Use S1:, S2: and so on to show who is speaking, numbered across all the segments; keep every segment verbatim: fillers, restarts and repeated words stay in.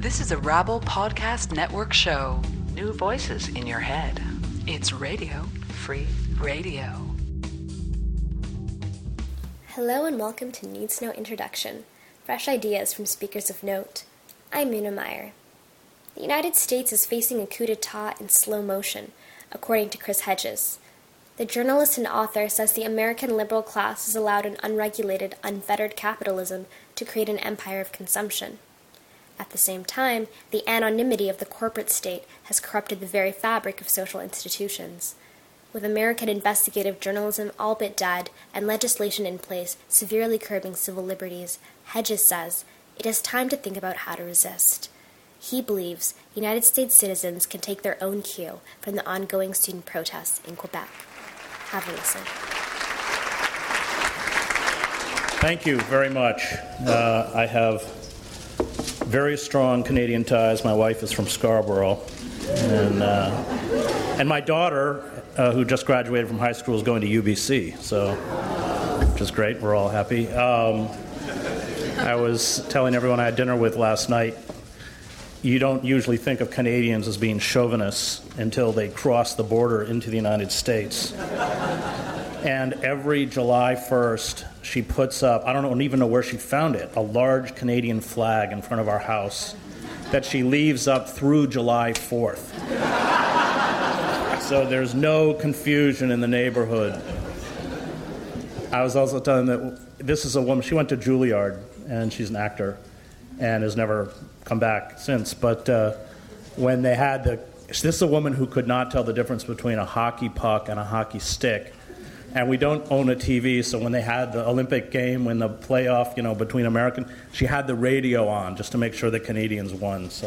S1: This is a Rabble Podcast Network show. New voices in your head. It's Radio Free Radio.
S2: Hello and welcome to Needs No Introduction. Fresh ideas from speakers of note. I'm Una Meyer. The United States is facing a coup d'etat in slow motion, according to Chris Hedges. The journalist and author says the American liberal class has allowed an unregulated, unfettered capitalism to create an empire of consumption. At the same time, the anonymity of the corporate state has corrupted the very fabric of social institutions. With American investigative journalism all but dead and legislation in place severely curbing civil liberties, Hedges says it is time to think about how to resist. He believes United States citizens can take their own cue from the ongoing student protests in Quebec. Have a listen.
S3: Thank you very much. Uh, I have very strong Canadian ties. My wife is from Scarborough. And, uh, and my daughter, uh, who just graduated from high school, is going to U B C, so, which is great. We're all happy. Um, I was telling everyone I had dinner with last night, you don't usually think of Canadians as being chauvinists until they cross the border into the United States. And every July first, she puts up, I don't even know where she found it, a large Canadian flag in front of our house that she leaves up through July fourth. So there's no confusion in the neighborhood. I was also telling them that this is a woman, she went to Juilliard, and she's an actor, and has never come back since. But uh, when they had the, this is a woman who could not tell the difference between a hockey puck and a hockey stick. And we don't own a T V, so when they had the Olympic game, when the playoff, you know, between American, she had the radio on just to make sure the Canadians won. So,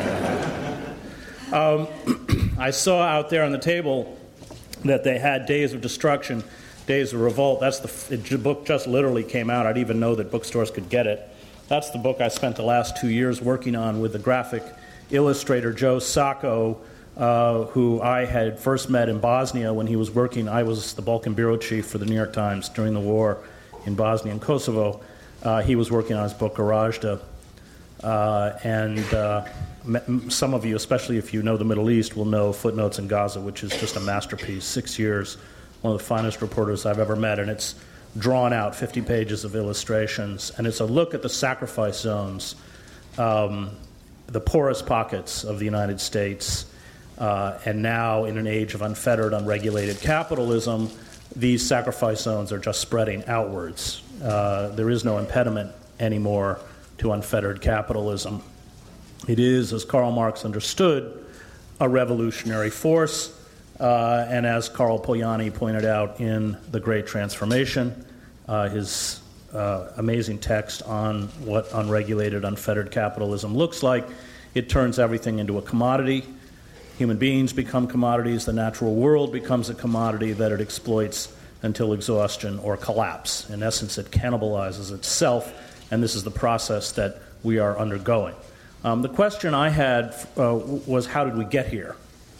S3: uh, um, I saw out there on the table that they had Days of Destruction, Days of Revolt. That's the, the book just literally came out. I didn't even know that bookstores could get it. That's the book I spent the last two years working on with the graphic illustrator Joe Sacco, uh, who I had first met in Bosnia when he was working. I was the Balkan bureau chief for the New York Times during the war in Bosnia and Kosovo. Uh, he was working on his book Gorazda. Uh, and uh, some of you, especially if you know the Middle East, will know Footnotes in Gaza, which is just a masterpiece. Six years, one of the finest reporters I've ever met, and it's drawn out, fifty pages of illustrations, and it's a look at the sacrifice zones, um, the poorest pockets of the United States, uh, and now in an age of unfettered, unregulated capitalism, these sacrifice zones are just spreading outwards. Uh, there is no impediment anymore to unfettered capitalism. It is, as Karl Marx understood, a revolutionary force, uh, and as Karl Polanyi pointed out in The Great Transformation, Uh, his uh, amazing text on what unregulated, unfettered capitalism looks like, it turns everything into a commodity. Human beings become commodities. The natural world becomes a commodity that it exploits until exhaustion or collapse. In essence, it cannibalizes itself, and this is the process that we are undergoing. Um, the question I had uh, was, how did we get here?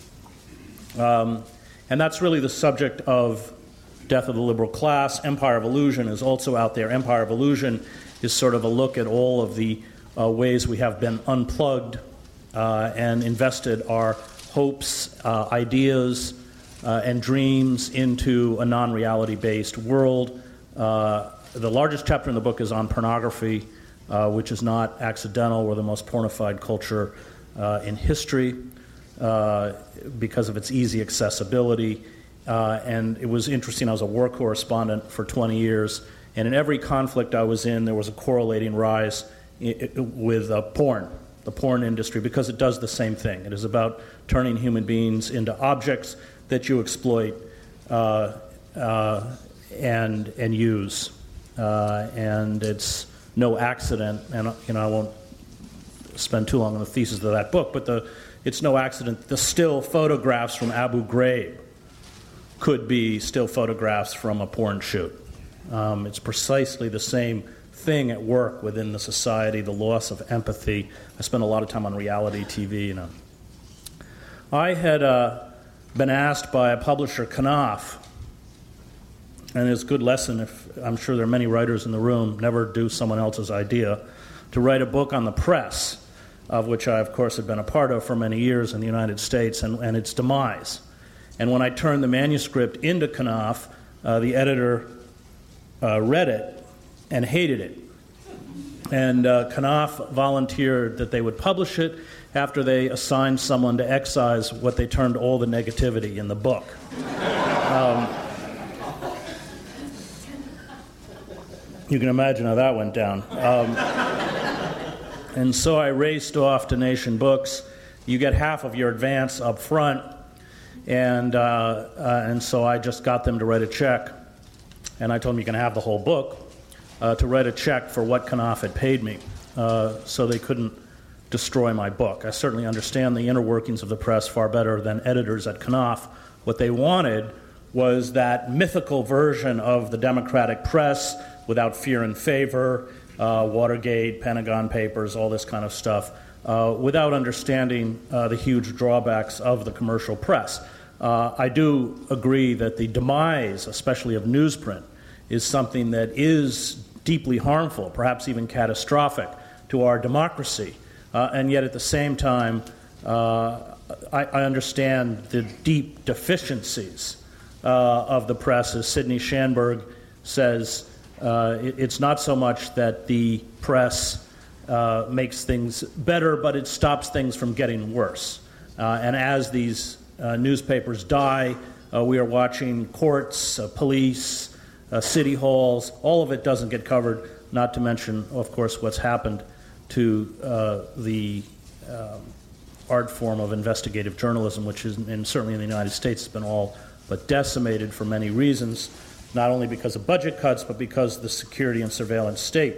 S3: Um, and that's really the subject of Death of the Liberal Class. Empire of Illusion is also out there. Empire of Illusion is sort of a look at all of the uh, ways we have been unplugged uh, and invested our hopes, uh, ideas, uh, and dreams into a non-reality-based world. Uh, the largest chapter in the book is on pornography, uh, which is not accidental. We're the most pornified culture uh, in history uh, because of its easy accessibility. Uh, and it was interesting, I was a war correspondent for twenty years, and in every conflict I was in, there was a correlating rise I- I- with uh, porn, the porn industry, because it does the same thing. It is about turning human beings into objects that you exploit uh, uh, and and use. Uh, and it's no accident, and you know I won't spend too long on the thesis of that book, but the it's no accident the still photographs from Abu Ghraib could be still photographs from a porn shoot. Um, it's precisely the same thing at work within the society, the loss of empathy. I spent a lot of time on reality T V. You know. I had uh, been asked by a publisher, Knopf, and it's a good lesson, if I'm sure there are many writers in the room, never do someone else's idea, to write a book on the press. of which I, of course, had been a part of for many years in the United States, and, and its demise. And when I turned the manuscript into Knopf, uh, the editor uh, read it and hated it. And uh, Knopf volunteered that they would publish it after they assigned someone to excise what they termed all the negativity in the book. Um, you can imagine how that went down. Um, and so I raced off to Nation Books. You get half of your advance up front, and, uh, uh, and so I just got them to write a check. And I told them you can have the whole book, uh, to write a check for what Knopf had paid me, uh, so they couldn't destroy my book. I certainly understand the inner workings of the press far better than editors at Knopf. What they wanted was that mythical version of the democratic press without fear and favor, uh, Watergate, Pentagon Papers, all this kind of stuff, uh, without understanding uh, the huge drawbacks of the commercial press. Uh, I do agree that the demise, especially of newsprint, is something that is deeply harmful, perhaps even catastrophic, to our democracy. Uh, and yet at the same time, uh, I, I understand the deep deficiencies uh, of the press. As Sidney Schanberg says, uh, it, it's not so much that the press uh, makes things better, but it stops things from getting worse. Uh, and as these uh, newspapers die, uh, we are watching courts, uh, police, uh, city halls. All of it doesn't get covered, not to mention, of course, what's happened to uh, the um, art form of investigative journalism, which is, and certainly in the United States, has been all but decimated for many reasons, not only because of budget cuts, but because the security and surveillance state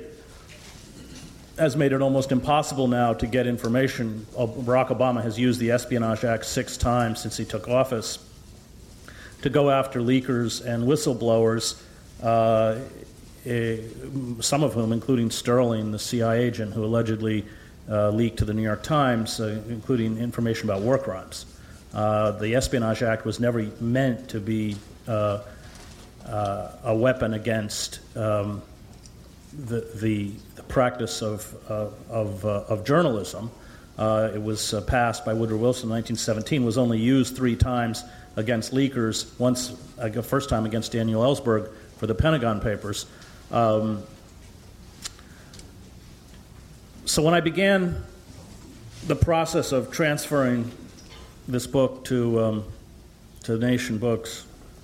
S3: has made it almost impossible now to get information. Barack Obama has used the Espionage Act six times since he took office to go after leakers and whistleblowers, uh, Uh, some of whom, including Sterling, the C I A agent who allegedly uh, leaked to the New York Times, uh, including information about war crimes. Uh, the Espionage Act was never meant to be uh, uh, a weapon against um, the, the, the practice of, uh, of, uh, of journalism. Uh, it was uh, passed by Woodrow Wilson in nineteen seventeen, was only used three times against leakers, once, uh, the first time against Daniel Ellsberg for the Pentagon Papers. Um, so when I began the process of transferring this book to um, to Nation Books,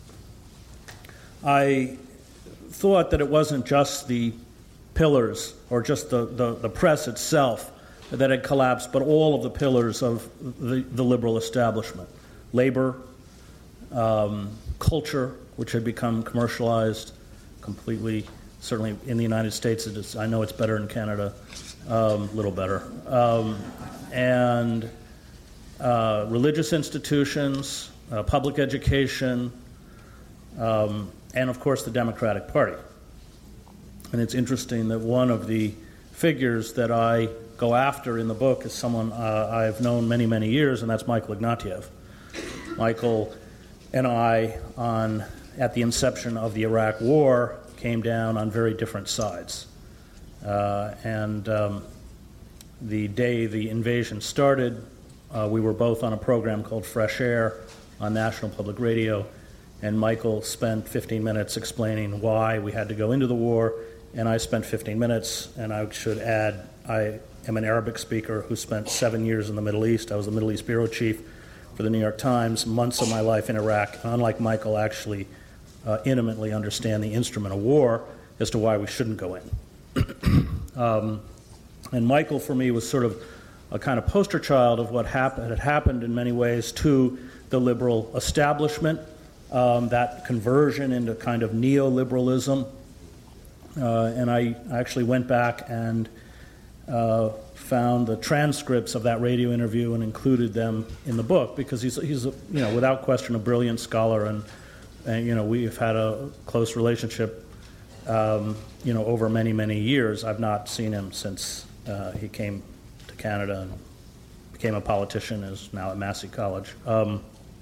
S3: I thought that it wasn't just the pillars or just the, the, the press itself that had collapsed, but all of the pillars of the, the liberal establishment. Labor, um, culture, which had become commercialized completely. Certainly in the United States, it is, I know it's better in Canada, a um, little better. Um, and uh, religious institutions, uh, public education, um, and of course the Democratic Party. And it's interesting that one of the figures that I go after in the book is someone uh, I've known many, many years, and that's Michael Ignatieff. Michael and I, on at the inception of the Iraq War, came down on very different sides. Uh, and um, the day the invasion started, uh, we were both on a program called Fresh Air on National Public Radio, and Michael spent fifteen minutes explaining why we had to go into the war, and I spent fifteen minutes, and I should add, I am an Arabic speaker who spent seven years in the Middle East. I was the Middle East bureau chief for the New York Times, months of my life in Iraq, and unlike Michael, actually Uh, intimately understand the instrument of war as to why we shouldn't go in. um, and Michael, for me, was sort of a kind of poster child of what hap- had happened in many ways to the liberal establishment, um, that conversion into kind of neoliberalism. Uh, and I actually went back and uh, found the transcripts of that radio interview and included them in the book, because he's, he's a, you know, without question, a brilliant scholar, and And, you know, we've had a close relationship, um, you know, over many, many years. I've not seen him since uh, he came to Canada and became a politician, is now at Massey College. Um,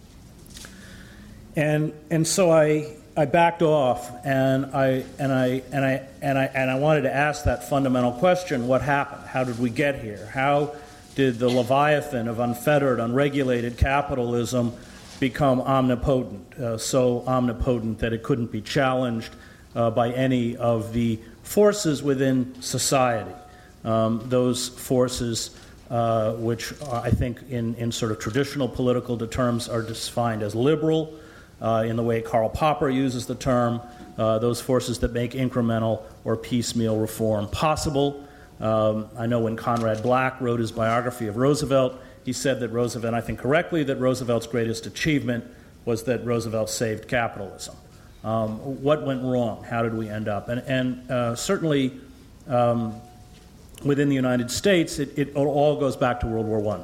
S3: and and so I I backed off, and I and I and I and I and I wanted to ask that fundamental question: what happened? How did we get here? How did the Leviathan of unfettered, unregulated capitalism become omnipotent, uh, so omnipotent that it couldn't be challenged uh, by any of the forces within society. Um, those forces uh, which are, I think in, in sort of traditional political terms are defined as liberal, uh, in the way Karl Popper uses the term, uh, those forces that make incremental or piecemeal reform possible. Um, I know when Conrad Black wrote his biography of Roosevelt, he said that Roosevelt, I think correctly, that Roosevelt's greatest achievement was that Roosevelt saved capitalism. Um, what went wrong? How did we end up? And, and uh, certainly um, within the United States, it, it all goes back to World War One,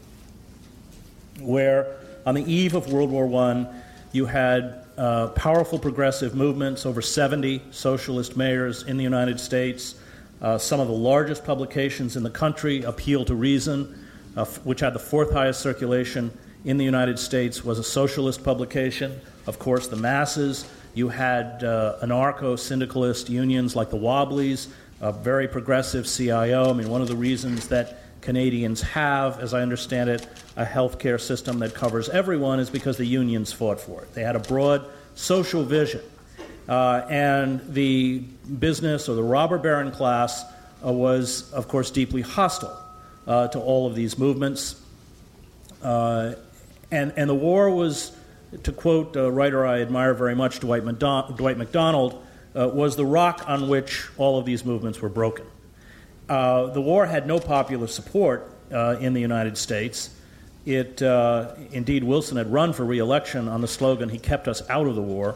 S3: where on the eve of World War One, you had uh, powerful progressive movements, over seventy socialist mayors in the United States. Uh, some of the largest publications in the country, Appeal to Reason, uh, f- which had the fourth highest circulation in the United States, was a socialist publication. Of course, the masses. You had uh, anarcho-syndicalist unions like the Wobblies, a very progressive C I O. I mean, one of the reasons that Canadians have, as I understand it, a healthcare system that covers everyone is because the unions fought for it. They had a broad social vision. Uh, and the business or the robber baron class uh, was, of course, deeply hostile uh, to all of these movements. Uh, and, and the war was, to quote a writer I admire very much, Dwight, McDon- Dwight MacDonald, uh, was the rock on which all of these movements were broken. Uh, the war had no popular support uh, in the United States. It, uh, indeed, Wilson had run for re-election on the slogan, "He kept us out of the war."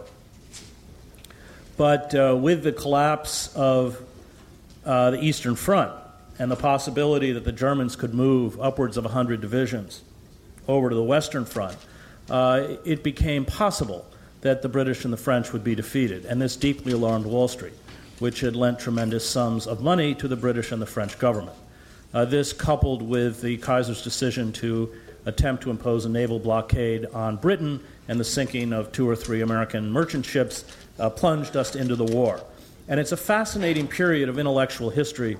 S3: But uh, with the collapse of uh, the Eastern Front and the possibility that the Germans could move upwards of one hundred divisions over to the Western Front, uh, it became possible that the British and the French would be defeated. And this deeply alarmed Wall Street, which had lent tremendous sums of money to the British and the French government. Uh, this, coupled with the Kaiser's decision to attempt to impose a naval blockade on Britain and the sinking of two or three American merchant ships, uh, plunged us into the war. And it's a fascinating period of intellectual history.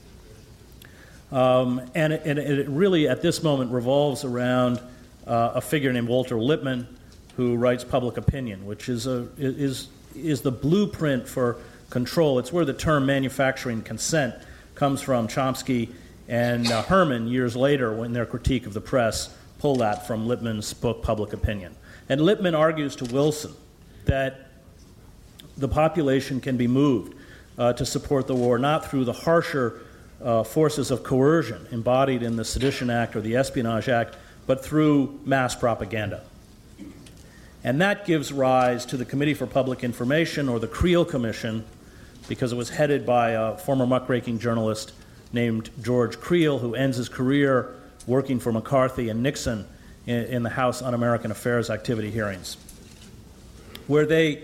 S3: Um, and, it, and it really, at this moment, revolves around uh, a figure named Walter Lippmann, who writes Public Opinion, which is, a, is, is the blueprint for control. It's where the term manufacturing consent comes from. Chomsky and uh, Herman, years later, when their critique of the press, pull that from Lippmann's book, Public Opinion. And Lippmann argues to Wilson that the population can be moved uh, to support the war, not through the harsher uh, forces of coercion embodied in the Sedition Act or the Espionage Act, but through mass propaganda. And that gives rise to the Committee for Public Information, or the Creel Commission, because it was headed by a former muckraking journalist named George Creel, who ends his career working for McCarthy and Nixon in, in the House Un-American Affairs Activity hearings, where they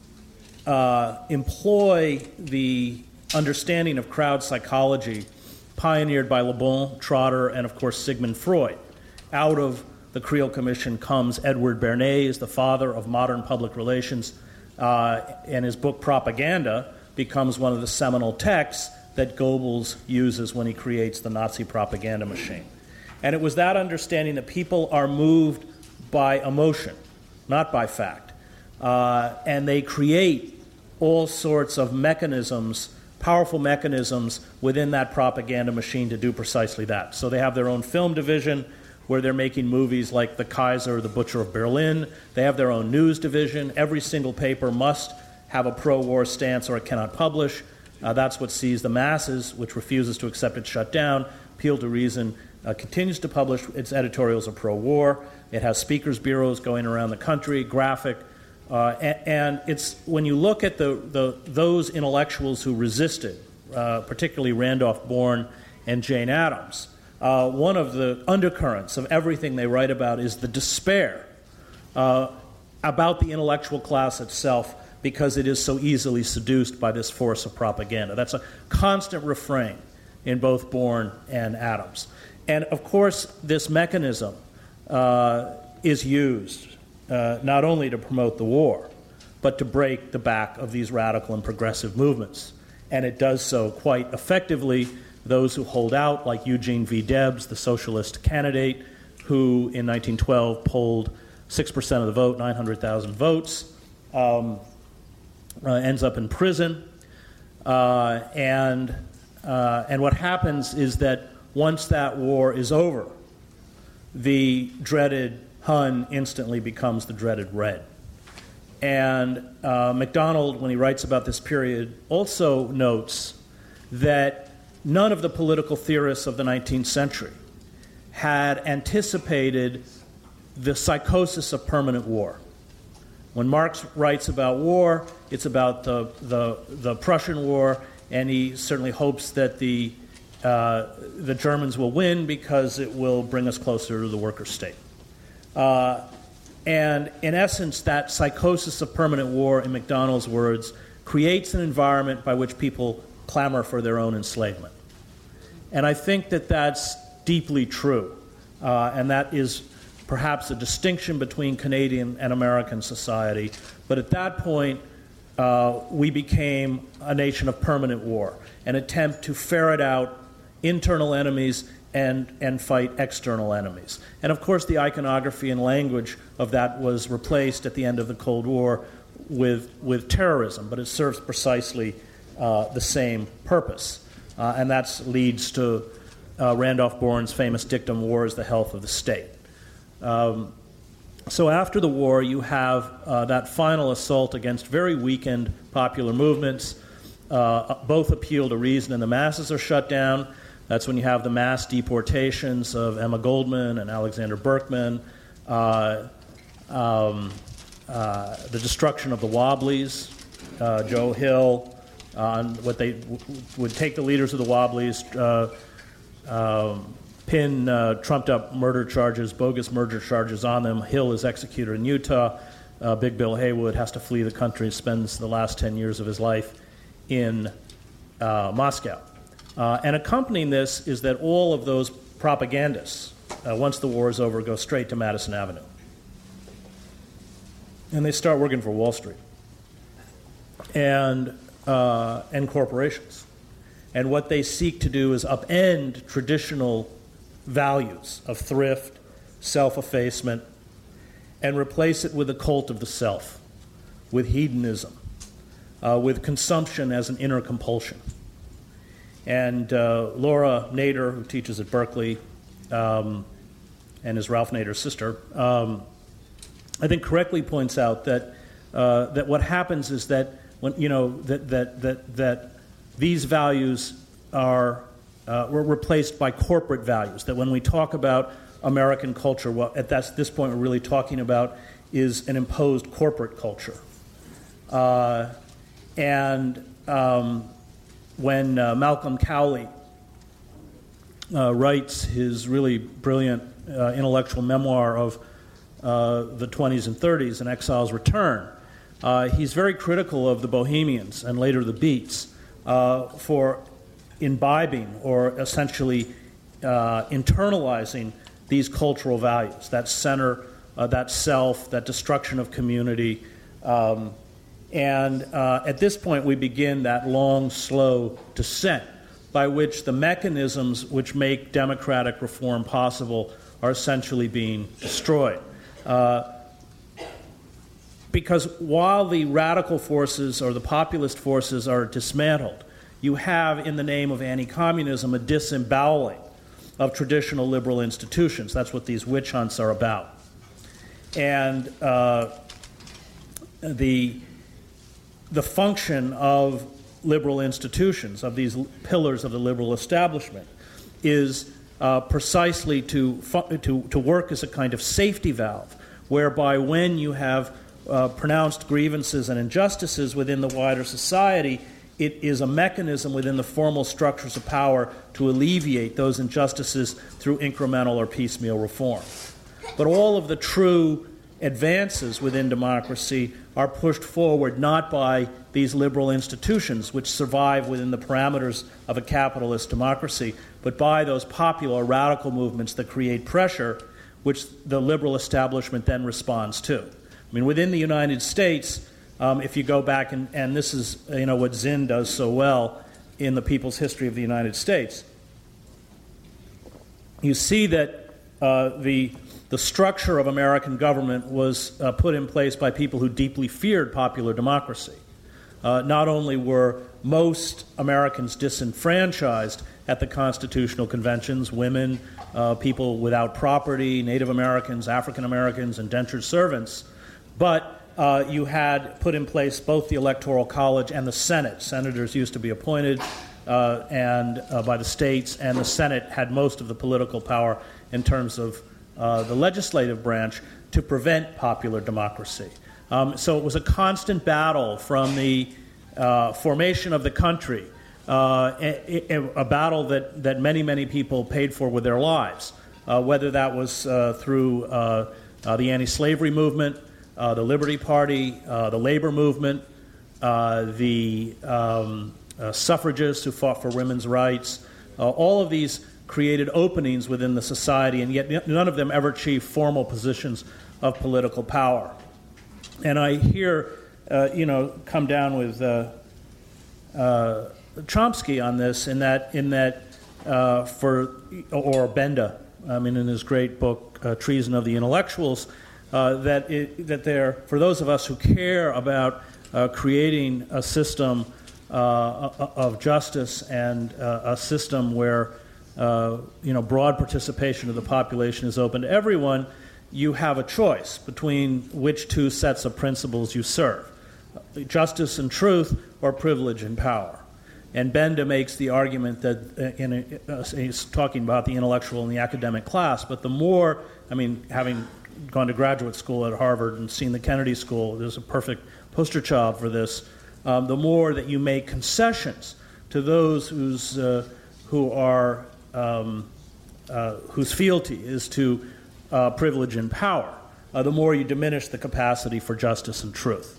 S3: uh, employ the understanding of crowd psychology pioneered by Le Bon, Trotter, and, of course, Sigmund Freud. Out of the Creel Commission comes Edward Bernays, the father of modern public relations, uh, and his book Propaganda becomes one of the seminal texts that Goebbels uses when he creates the Nazi propaganda machine. And it was that understanding that people are moved by emotion, not by fact. Uh, and they create all sorts of mechanisms, powerful mechanisms within that propaganda machine to do precisely that. So they have their own film division, where they're making movies like The Kaiser, The Butcher of Berlin. They have their own news division. Every single paper must have a pro-war stance or it cannot publish. Uh, that's what sees the masses, which refuses to accept it, shut down. Appeal to Reason uh, continues to publish its editorials of pro-war. It has speakers bureaus going around the country, graphic. Uh, and, and it's when you look at the, the those intellectuals who resisted, uh, particularly Randolph Bourne and Jane Addams, Uh, one of the undercurrents of everything they write about is the despair uh, about the intellectual class itself, because it is so easily seduced by this force of propaganda. That's a constant refrain in both Bourne and Addams. And, of course, this mechanism uh, is used uh, not only to promote the war, but to break the back of these radical and progressive movements. And it does so quite effectively those who hold out, like Eugene V. Debs, the socialist candidate, who in nineteen twelve polled six percent of the vote, nine hundred thousand votes, um, uh, ends up in prison. Uh, and, uh, and what happens is that once that war is over, the dreaded Hun instantly becomes the dreaded Red. And uh, MacDonald, when he writes about this period, also notes that none of the political theorists of the nineteenth century had anticipated the psychosis of permanent war. When Marx writes about war, it's about the, the, the Prussian War, and he certainly hopes that the, uh, the Germans will win because it will bring us closer to the worker state. Uh, and in essence, that psychosis of permanent war, in MacDonald's words, creates an environment by which people clamor for their own enslavement. And I think that that's deeply true, uh, and that is perhaps a distinction between Canadian and American society. But at that point, uh, we became a nation of permanent war, an attempt to ferret out internal enemies and, and fight external enemies. And of course, the iconography and language of that was replaced at the end of the Cold War with, with terrorism, but it serves precisely uh, the same purpose. Uh, and that leads to uh, Randolph Bourne's famous dictum, war is the health of the state. Um, so after the war, you have uh, that final assault against very weakened popular movements. Uh, both appeal to reason, and the masses are shut down. That's when you have the mass deportations of Emma Goldman and Alexander Berkman, uh, um, uh, the destruction of the Wobblies, uh, Joe Hill, uh, what they w- would take the leaders of the Wobblies, uh, um, pin uh, trumped-up murder charges, bogus murder charges on them. Hill is executed in Utah. Uh, Big Bill Haywood has to flee the country, spends the last ten years of his life in uh, Moscow. Uh, and accompanying this is that all of those propagandists, uh, once the war is over, go straight to Madison Avenue. And they start working for Wall Street and, uh, and corporations. And what they seek to do is upend traditional values of thrift, self-effacement, and replace it with a cult of the self, with hedonism, uh, with consumption as an inner compulsion. And uh, Laura Nader, who teaches at Berkeley, um, and is Ralph Nader's sister, um, I think correctly points out that uh, that what happens is that when you know that that that that these values are uh, were replaced by corporate values. That when we talk about American culture, what at that, this point we're really talking about is an imposed corporate culture. Uh, and um, when uh, Malcolm Cowley uh, writes his really brilliant uh, intellectual memoir of uh, the twenties and thirties, An Exile's Return, uh, he's very critical of the Bohemians and later the Beats uh, for imbibing or essentially uh, internalizing these cultural values, that center, uh, that self, that destruction of community. Um, and uh, at this point, we begin that long, slow descent by which the mechanisms which make democratic reform possible are essentially being destroyed. Uh, because while the radical forces or the populist forces are dismantled, you have, in the name of anti-communism, a disemboweling of traditional liberal institutions. That's what these witch hunts are about. And uh, the, the function of liberal institutions, of these pillars of the liberal establishment, is uh, precisely to, fu- to, to work as a kind of safety valve, whereby when you have uh, pronounced grievances and injustices within the wider society, it is a mechanism within the formal structures of power to alleviate those injustices through incremental or piecemeal reform. But all of the true advances within democracy are pushed forward not by these liberal institutions which survive within the parameters of a capitalist democracy, but by those popular radical movements that create pressure which the liberal establishment then responds to. I mean, within the United States, Um, if you go back, and, and this is you know what Zinn does so well in The People's History of the United States, you see that uh, the, the structure of American government was uh, put in place by people who deeply feared popular democracy. Uh, not only were most Americans disenfranchised at the constitutional conventions, women, uh, people without property, Native Americans, African Americans, indentured servants, but uh, you had put in place both the Electoral College and the Senate. Senators used to be appointed uh, and uh, by the states, and the Senate had most of the political power in terms of uh, the legislative branch to prevent popular democracy. Um, so it was a constant battle from the uh, formation of the country, uh, a, a, a battle that, that many, many people paid for with their lives, uh, whether that was uh, through uh, uh, the anti-slavery movement, uh, the Liberty Party, uh, the labor movement, uh, the um, uh, suffragists who fought for women's rights. Uh, all of these created openings within the society, and yet none of them ever achieved formal positions of political power. And I hear, uh, you know, come down with uh, uh, Chomsky on this, in that, in that uh, for, or Benda, I mean, in his great book, uh, Treason of the Intellectuals, uh, that it, that there, for those of us who care about uh, creating a system uh, of justice and uh, a system where, uh, you know, broad participation of the population is open to everyone, you have a choice between which two sets of principles you serve, justice and truth or privilege and power. And Benda makes the argument that, uh, in a, uh, he's talking about the intellectual and the academic class, but the more, I mean, having gone to graduate school at Harvard and seen the Kennedy School, there's a perfect poster child for this, um, the more that you make concessions to those who's, uh, who are, um, uh, whose fealty is to Uh, privilege and power, uh, the more you diminish the capacity for justice and truth.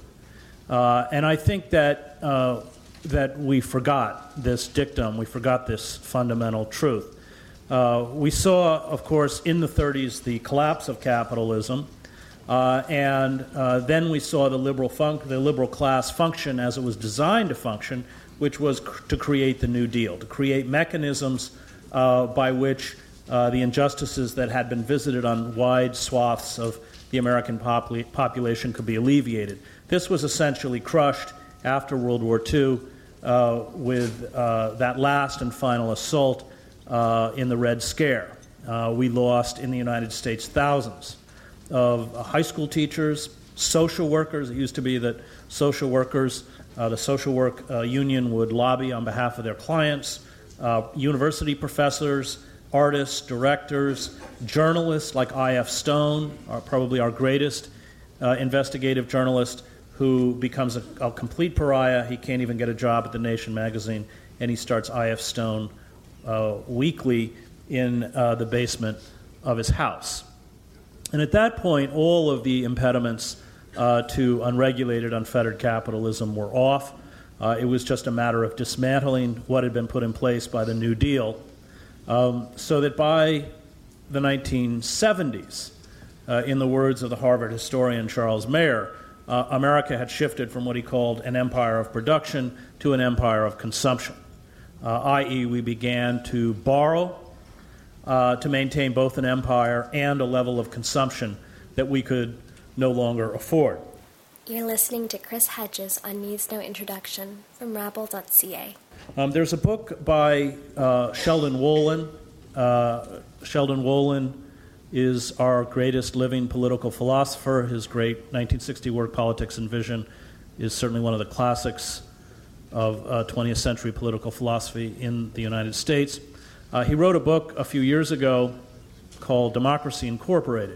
S3: Uh, and I think that uh, that we forgot this dictum, we forgot this fundamental truth. Uh, we saw, of course, in the thirties the collapse of capitalism, uh, and uh, then we saw the liberal fun- the liberal class function as it was designed to function, which was cr- to create the New Deal, to create mechanisms uh, by which Uh, the injustices that had been visited on wide swaths of the American popul- population could be alleviated. This was essentially crushed after World War Two uh, with uh, that last and final assault uh, in the Red Scare. Uh, we lost in the United States thousands of uh, high school teachers, social workers. It used to be that social workers, uh, the social work uh, union would lobby on behalf of their clients, uh, university professors, artists, directors, journalists like I F Stone, are probably our greatest uh, investigative journalist, who becomes a, a complete pariah. He can't even get a job at The Nation magazine, and he starts I F Stone uh, weekly in uh, the basement of his house. And at that point, all of the impediments uh, to unregulated, unfettered capitalism were off. Uh, it was just a matter of dismantling what had been put in place by the New Deal. Um, so that by the nineteen seventies, uh, in the words of the Harvard historian Charles Mayer, uh, America had shifted from what he called an empire of production to an empire of consumption, uh, that is we began to borrow uh, to maintain both an empire and a level of consumption that we could no longer afford.
S2: You're listening to Chris Hedges on Needs No Introduction from rabble dot c a.
S3: Um, there's a book by uh, Sheldon Wolin. Uh, Sheldon Wolin is our greatest living political philosopher. His great nineteen sixty work, Politics and Vision, is certainly one of the classics of uh, twentieth century political philosophy in the United States. Uh, he wrote a book a few years ago called Democracy Incorporated.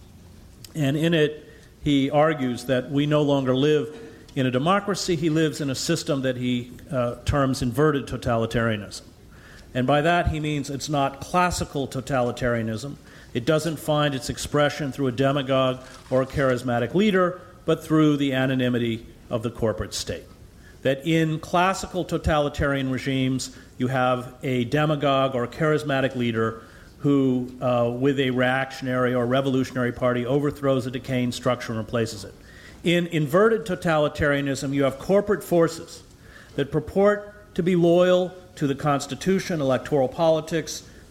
S3: And in it, he argues that we no longer live in a democracy. He lives in a system that he uh, terms inverted totalitarianism. And by that he means it's not classical totalitarianism. It doesn't find its expression through a demagogue or a charismatic leader, but through the anonymity of the corporate state. That in classical totalitarian regimes, you have a demagogue or a charismatic leader who, uh, with a reactionary or revolutionary party, overthrows a decaying structure and replaces it. In inverted totalitarianism, you have corporate forces that purport to be loyal to the Constitution, electoral politics,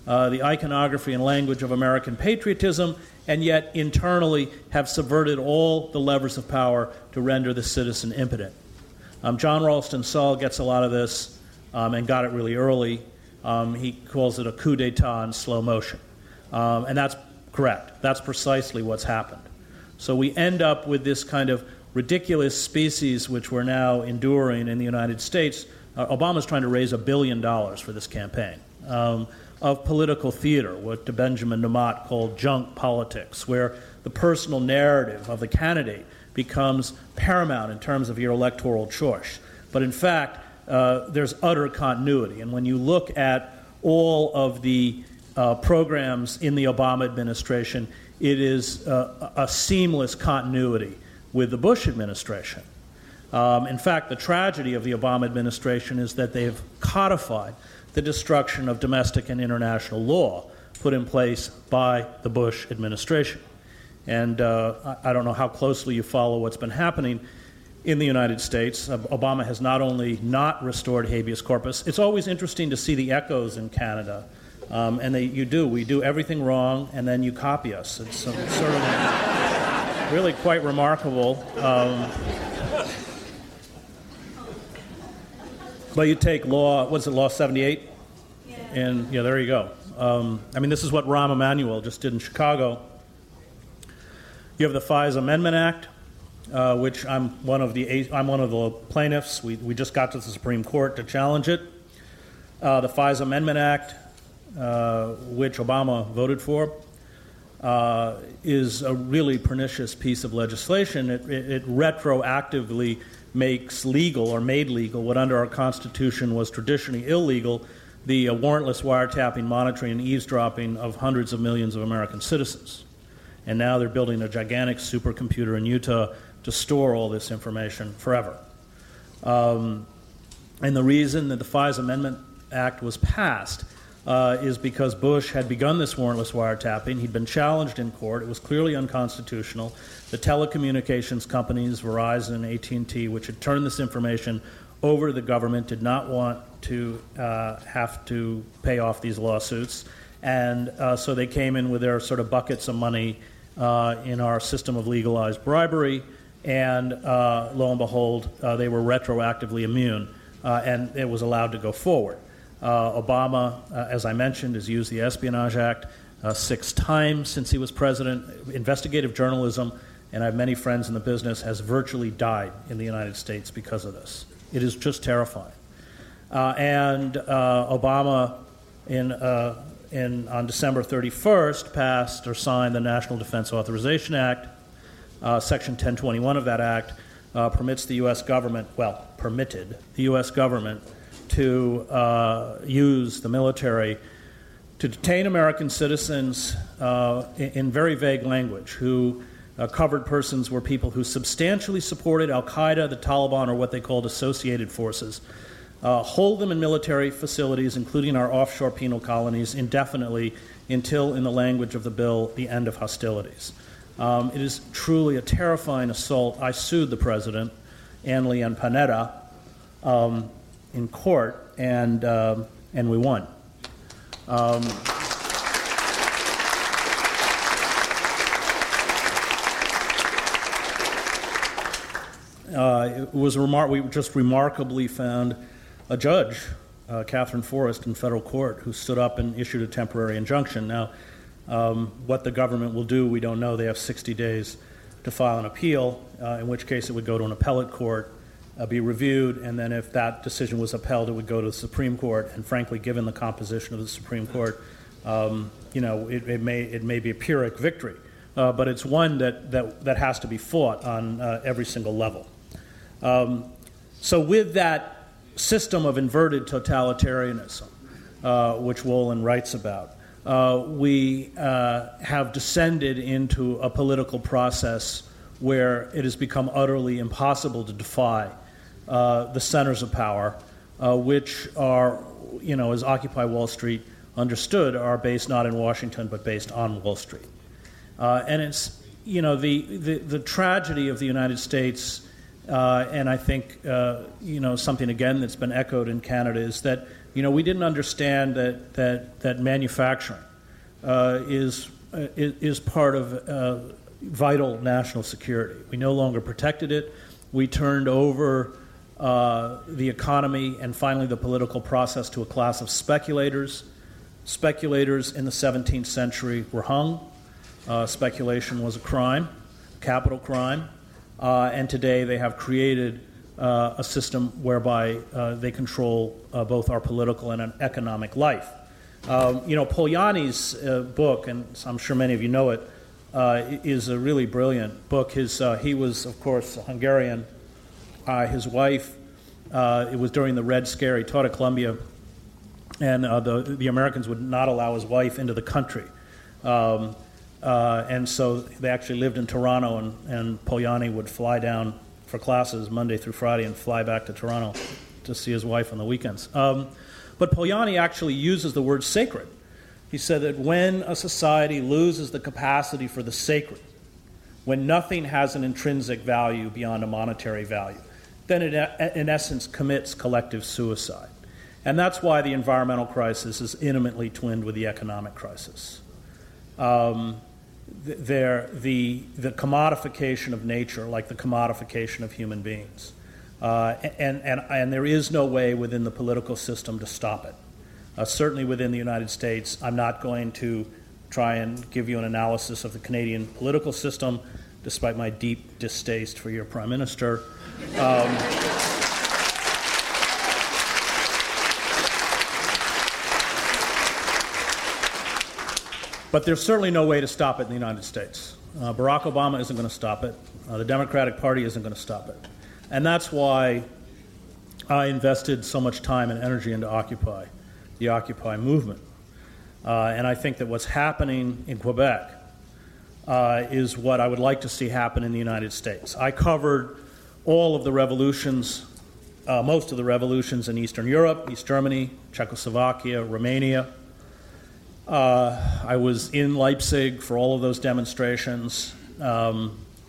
S3: uh, the iconography and language of American patriotism, and yet internally have subverted all the levers of power to render the citizen impotent. Um, John Ralston Saul gets a lot of this um, and got it really early. Um, he calls it a coup d'etat in slow motion. Um, and that's correct. That's precisely what's happened. So we end up with this kind of ridiculous species which we're now enduring in the United States. Uh, Obama's trying to raise a billion dollars for this campaign, um, of political theater, what Benjamin Nemat called junk politics, where the personal narrative of the candidate becomes paramount in terms of your electoral choice. But in fact, uh, there's utter continuity. And when you look at all of the uh, programs in the Obama administration, it is uh, a seamless continuity with the Bush administration. Um, in fact, the tragedy of the Obama administration is that they have codified the destruction of domestic and international law put in place by the Bush administration. And uh, I don't know how closely you follow what's been happening in the United States. Uh, Obama has not only not restored habeas corpus, it's always interesting to see the echoes in Canada. Um, and they, you do. We do everything wrong, and then you copy us. It's um, sort of really quite remarkable. Um, but you take law, what's it, Law seventy-eight? Yeah. And, yeah, there you go. Um, I mean, this is what Rahm Emanuel just did in Chicago. You have the FISA Amendment Act, uh, which I'm one of the eight, I'm one of the plaintiffs. We we just got to the Supreme Court to challenge it. Uh, the FISA Amendment Act, uh, which Obama voted for, uh, is a really pernicious piece of legislation. It, it, it retroactively makes legal or made legal what under our Constitution was traditionally illegal, the uh, warrantless wiretapping, monitoring, and eavesdropping of hundreds of millions of American citizens. And now they're building a gigantic supercomputer in Utah to store all this information forever. Um, and the reason that the FISA Amendment Act was passed uh, is because Bush had begun this warrantless wiretapping. He'd been challenged in court. It was clearly unconstitutional. The telecommunications companies, Verizon and A T and T, which had turned this information over to the government, did not want to uh, have to pay off these lawsuits. And uh, so they came in with their sort of buckets of money uh, in our system of legalized bribery, and uh, lo and behold, uh, they were retroactively immune, uh, and it was allowed to go forward. Uh, Obama, uh, as I mentioned, has used the Espionage Act uh, six times since he was president. Investigative journalism, and I have many friends in the business, has virtually died in the United States because of this. It is just terrifying. Uh, and uh, Obama, in uh, In, on December thirty-first, passed or signed the National Defense Authorization Act. Uh, Section ten twenty-one of that act uh, permits the U S government, well, permitted the U S government to uh, use the military to detain American citizens uh, in, in very vague language, who uh, covered persons were people who substantially supported al-Qaeda, the Taliban, or what they called associated forces. Uh, hold them in military facilities, including our offshore penal colonies, indefinitely until, in the language of the bill, the end of hostilities. Um, it is truly a terrifying assault. I sued the president, Anli and Panetta, um, in court, and um, and we won. Um, uh, it was remar- we just remarkably found a judge, uh, Catherine Forrest, in federal court, who stood up and issued a temporary injunction. Now, um, what the government will do, we don't know. They have sixty days to file an appeal, uh, in which case it would go to an appellate court, uh, be reviewed, and then if that decision was upheld, it would go to the Supreme Court. And frankly, given the composition of the Supreme Court, um, you know, it, it may it may be a Pyrrhic victory, uh, but it's one that, that, that has to be fought on uh, every single level. Um, so with that system of inverted totalitarianism, uh, which Wolin writes about, uh, we uh, have descended into a political process where it has become utterly impossible to defy uh, the centers of power, uh, which are, you know, as Occupy Wall Street understood, are based not in Washington but based on Wall Street. Uh, and it's, you know, the, the, the tragedy of the United States. Uh, and I think, uh, you know, something, again, that's been echoed in Canada is that You know, we didn't understand that that that manufacturing uh, is, uh, is is part of uh, vital national security. We no longer protected it. We turned over uh, the economy and finally the political process to a class of speculators. Speculators in the seventeenth century were hung. Uh, speculation was a crime, capital crime, uh, and today they have created uh, a system whereby uh, they control uh, both our political and an economic life. Um, you know, Polanyi's uh, book, and I'm sure many of you know it, uh, is a really brilliant book. His uh, he was, of course, Hungarian. Uh, his wife, uh, it was during the Red Scare. He taught at Columbia, and uh, the the Americans would not allow his wife into the country. Um, Uh, and so they actually lived in Toronto, and, and Polanyi would fly down for classes Monday through Friday and fly back to Toronto to see his wife on the weekends. Um, but Polanyi actually uses the word sacred. He said that when a society loses the capacity for the sacred, when nothing has an intrinsic value beyond a monetary value, then it in essence commits collective suicide. And that's why the environmental crisis is intimately twinned with the economic crisis. Um, There, the the commodification of nature, like the commodification of human beings, uh, and and and there is no way within the political system to stop it. Uh, certainly within the United States, I'm not going to try and give you an analysis of the Canadian political system, despite my deep distaste for your Prime Minister. Um, But there's certainly no way to stop it in the United States. Uh, Barack Obama isn't going to stop it. Uh, the Democratic Party isn't going to stop it. And that's why I invested so much time and energy into Occupy, the Occupy movement. Uh, and I think that what's happening in Quebec uh, is what I would like to see happen in the United States. I covered all of the revolutions, uh, most of the revolutions in Eastern Europe, East Germany, Czechoslovakia, Romania. Uh, I was in Leipzig for all of those demonstrations, um,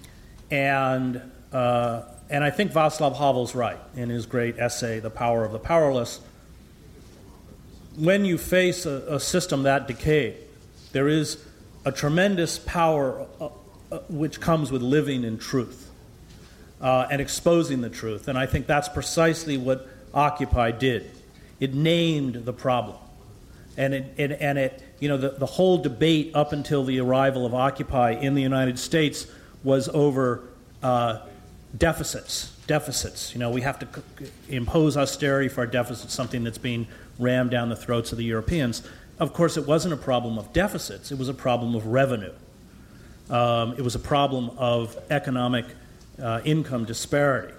S3: and uh, and I think Václav Havel's right in his great essay, The Power of the Powerless. When you face a, a system that decayed, there is a tremendous power uh, uh, which comes with living in truth uh, and exposing the truth, and I think that's precisely what Occupy did. It named the problem. And it, it, and it, you know, the, the whole debate up until the arrival of Occupy in the United States was over uh, deficits. Deficits. You know, we have to c- impose austerity for our deficits, something that's being rammed down the throats of the Europeans. Of course, it wasn't a problem of deficits. It was a problem of revenue. Um, it was a problem of economic uh, income disparity.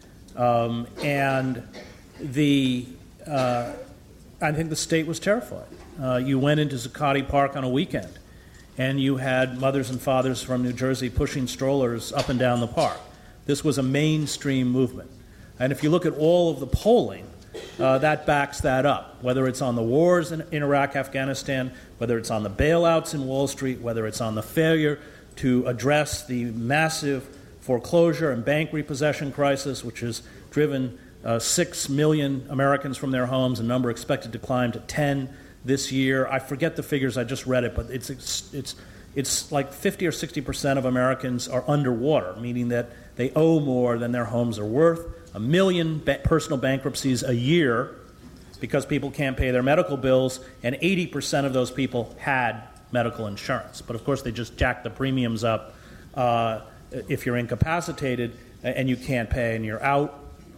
S3: Um, and the... Uh, I think the state was terrified. Uh, you went into Zuccotti Park on a weekend, and you had mothers and fathers from New Jersey pushing strollers up and down the park. This was a mainstream movement. And if you look at all of the polling, uh, that backs that up, whether it's on the wars in, in Iraq, Afghanistan, whether it's on the bailouts in Wall Street, whether it's on the failure to address the massive foreclosure and bank repossession crisis, which has driven Uh, six million Americans from their homes, a number expected to climb to ten this year. I forget the figures, I just read it, but it's it's it's, it's like fifty or sixty percent of Americans are underwater, meaning that they owe more than their homes are worth. A million ba- personal bankruptcies a year because people can't pay their medical bills, and eighty percent of those people had medical insurance. But of course they just jack the premiums up uh, if you're incapacitated and you can't pay and you're out.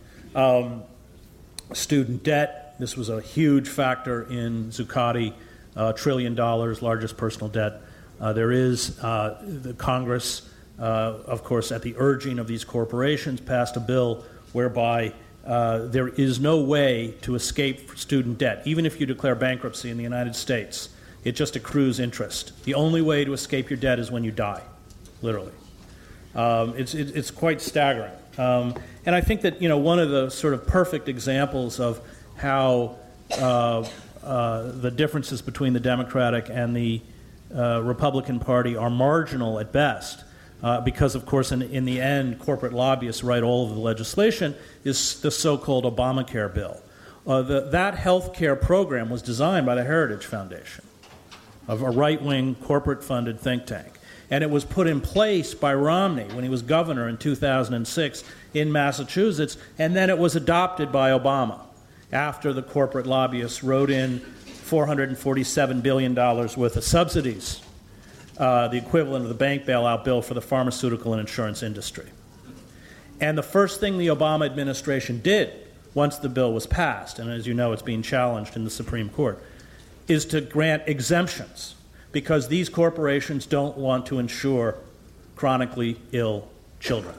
S3: Um, student debt, this was a huge factor in Zuccotti, uh, trillion dollars, largest personal debt. Uh, there is, uh, the Congress, uh, of course, at the urging of these corporations, passed a bill whereby uh, there is no way to escape student debt. Even if you declare bankruptcy in the United States, it just accrues interest. The only way to escape your debt is when you die, literally. Um, it's, it, it's quite staggering. Um, and I think that, you know, one of the sort of perfect examples of how uh, uh, the differences between the Democratic and the uh, Republican Party are marginal at best, uh, because, of course, in, in the end, corporate lobbyists write all of the legislation, is the so-called Obamacare bill. Uh, the, that health care program was designed by the Heritage Foundation, of a right-wing corporate-funded think tank. And it was put in place by Romney when he was governor in two thousand six in Massachusetts, and then it was adopted by Obama after the corporate lobbyists wrote in four hundred forty-seven billion dollars worth of subsidies, uh, the equivalent of the bank bailout bill for the pharmaceutical and insurance industry. And the first thing the Obama administration did once the bill was passed, and as you know it's being challenged in the Supreme Court, is to grant exemptions, because these corporations don't want to insure chronically ill children,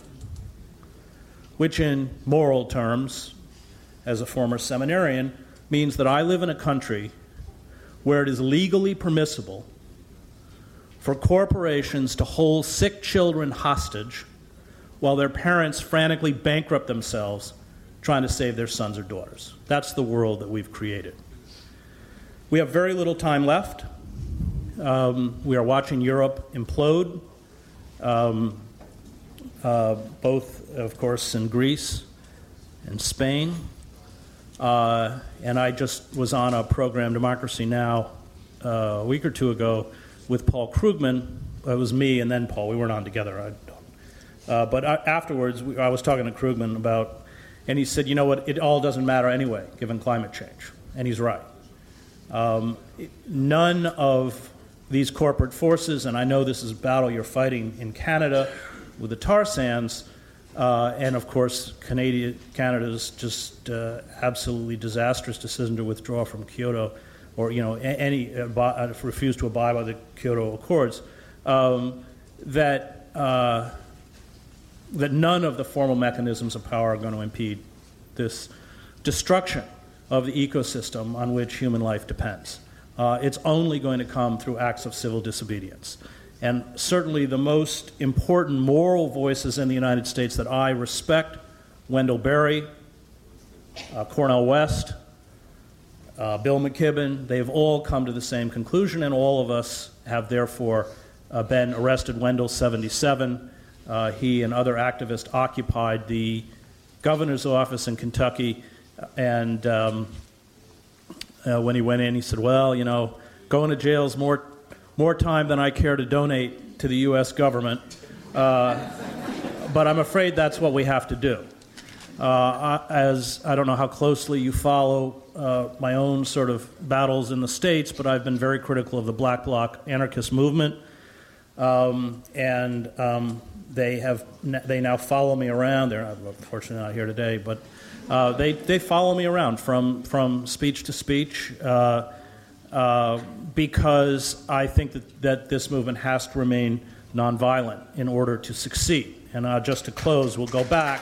S3: which in moral terms, as a former seminarian, means that I live in a country where it is legally permissible for corporations to hold sick children hostage while their parents frantically bankrupt themselves trying to save their sons or daughters. That's the world that we've created. We have very little time left. Um, we are watching Europe implode, um, uh, both, of course, in Greece and Spain. Uh, and I just was on a program, Democracy Now!, uh, a week or two ago with Paul Krugman. It was me and then Paul. We weren't on together. I don't. Uh, but I, afterwards, we, I was talking to Krugman about, and he said, you know what, it all doesn't matter anyway, given climate change. And he's right. Um, none of these corporate forces, and I know this is a battle you're fighting in Canada with the tar sands, uh, and of course Canada, Canada's just uh, absolutely disastrous decision to withdraw from Kyoto, or you know any uh, refuse to abide by the Kyoto Accords. Um, that uh, that none of the formal mechanisms of power are going to impede this destruction of the ecosystem on which human life depends. Uh, it's only going to come through acts of civil disobedience. And certainly the most important moral voices in the United States that I respect, Wendell Berry, uh, Cornel West, uh, Bill McKibben, they've all come to the same conclusion, and all of us have therefore uh, been arrested. Wendell, seventy-seven, uh, he and other activists occupied the governor's office in Kentucky, and um, uh, when he went in, he said, well, you know, going to jail is more, more time than I care to donate to the U S government, uh, but I'm afraid that's what we have to do. Uh, I, as I don't know how closely you follow uh, my own sort of battles in the States, but I've been very critical of the Black Bloc anarchist movement, um, and um, they have they now follow me around. They're unfortunately not here today, but uh, they they follow me around from from speech to speech uh, uh, because I think that, that this movement has to remain nonviolent in order to succeed. And uh, just to close, we'll go back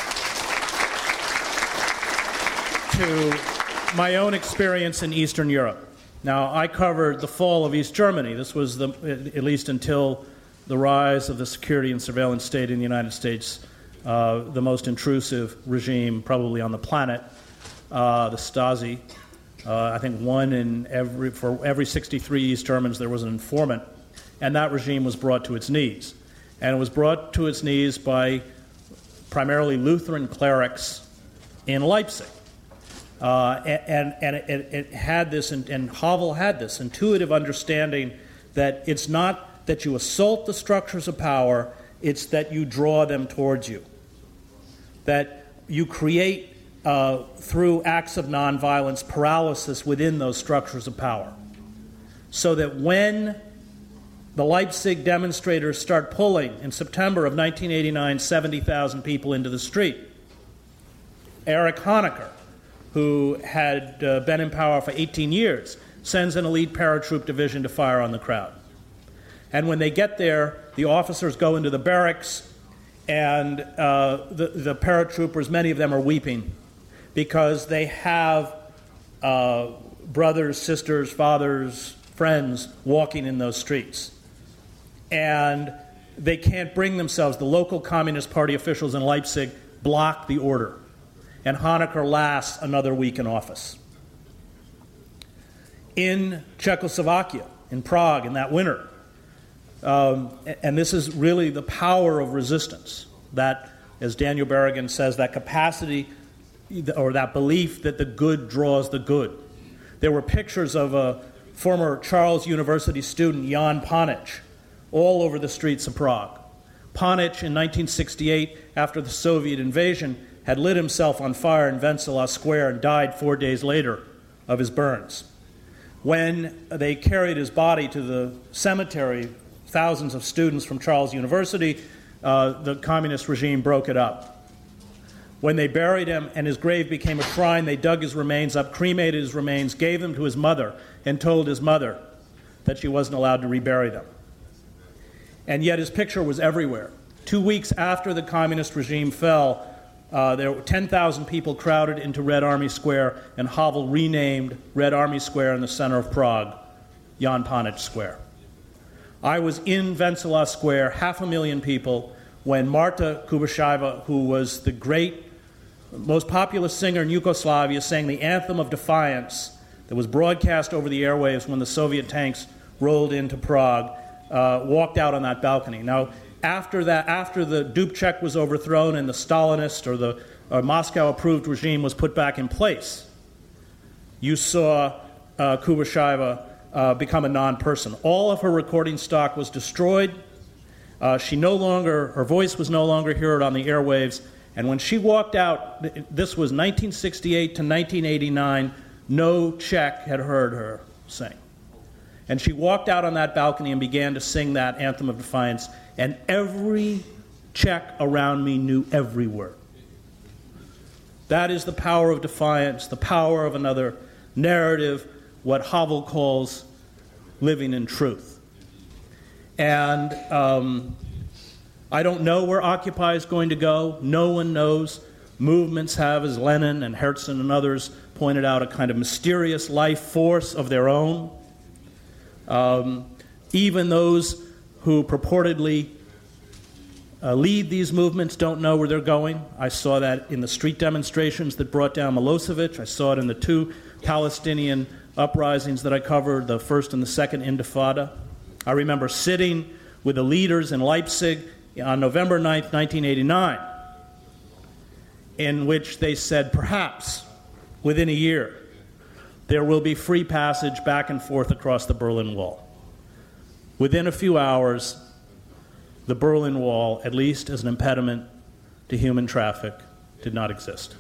S3: to my own experience in Eastern Europe. Now, I covered the fall of East Germany. This was, the, at least until the rise of the security and surveillance state in the United States, uh, the most intrusive regime probably on the planet, uh, the Stasi. Uh, I think one in every, for every sixty-three East Germans there was an informant, and that regime was brought to its knees. And it was brought to its knees by primarily Lutheran clerics in Leipzig. Uh, and and it, it had this, and, and Havel had this intuitive understanding that it's not that you assault the structures of power, it's that you draw them towards you. That you create, uh, through acts of nonviolence, paralysis within those structures of power. So that when the Leipzig demonstrators start pulling, in September of nineteen eighty-nine, seventy thousand people into the street, Erich Honecker, who had uh, been in power for eighteen years, sends an elite paratroop division to fire on the crowd. And when they get there, the officers go into the barracks, and uh, the, the paratroopers, many of them are weeping, because they have uh, brothers, sisters, fathers, friends walking in those streets. And they can't bring themselves. The local Communist Party officials in Leipzig block the order. And Honecker lasts another week in office. In Czechoslovakia, in Prague, in that winter, um, and this is really the power of resistance, that, as Daniel Berrigan says, that capacity or that belief that the good draws the good. There were pictures of a former Charles University student, Jan Panic, all over the streets of Prague. Panic, in nineteen sixty-eight, after the Soviet invasion, had lit himself on fire in Wenceslas Square and died four days later of his burns. When they carried his body to the cemetery, thousands of students from Charles University, uh, the communist regime broke it up. When they buried him and his grave became a shrine, they dug his remains up, cremated his remains, gave them to his mother, and told his mother that she wasn't allowed to rebury them. And yet his picture was everywhere. Two weeks after the communist regime fell, uh, there were ten thousand people crowded into Red Army Square, and Havel renamed Red Army Square in the center of Prague, Jan Panic Square. I was in Wenceslas Square, half a million people, when Marta Kubasheva, who was the great, most popular singer in Yugoslavia, sang the Anthem of Defiance that was broadcast over the airwaves when the Soviet tanks rolled into Prague, uh, walked out on that balcony. Now, after that, after the Dubček was overthrown and the Stalinist or the uh, Moscow-approved regime was put back in place, you saw uh, Kubasheva uh, become a non-person. All of her recording stock was destroyed. Uh, she no longer, her voice was no longer heard on the airwaves. And when she walked out, this was nineteen sixty-eight to nineteen eighty-nine, no Czech had heard her sing. And she walked out on that balcony and began to sing that Anthem of Defiance, and every Czech around me knew every word. That is the power of defiance, the power of another narrative, what Havel calls living in truth. And um, I don't know where Occupy is going to go. No one knows. Movements have, as Lenin and Herzen and others pointed out, a kind of mysterious life force of their own. Um, even those who purportedly uh, lead these movements don't know where they're going. I saw that in the street demonstrations that brought down Milosevic. I saw it in the two Palestinian uprisings that I covered, the first and the second Intifada. I remember sitting with the leaders in Leipzig on November ninth, nineteen eighty-nine, in which they said, perhaps within a year, there will be free passage back and forth across the Berlin Wall. Within a few hours, the Berlin Wall, at least as an impediment to human traffic, did not exist.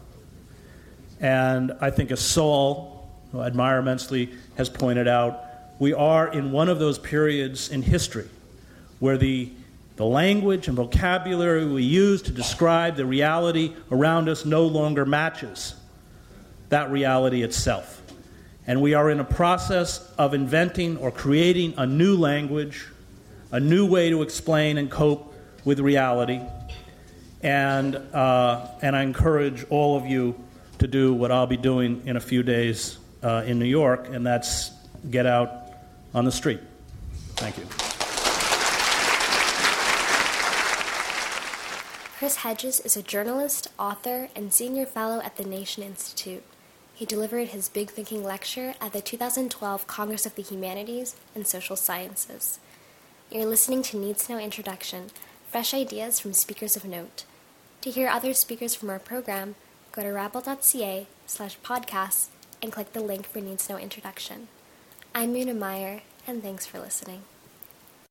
S3: And I think as Saul, who I admire immensely, has pointed out, we are in one of those periods in history where the, the language and vocabulary we use to describe the reality around us no longer matches that reality itself. And we are in a process of inventing or creating a new language, a new way to explain and cope with reality. And, uh, and I encourage all of you to do what I'll be doing in a few days uh, in New York, and that's get out on the street. Thank you.
S2: Chris Hedges is a journalist, author, and senior fellow at the Nation Institute. He delivered his Big Thinking lecture at the two thousand twelve Congress of the Humanities and Social Sciences. You're listening to Needs No Introduction, fresh ideas from speakers of note. To hear other speakers from our program, go to rabble.ca slash podcasts and click the link for Needs No Introduction. I'm Muna Meyer, and thanks for listening.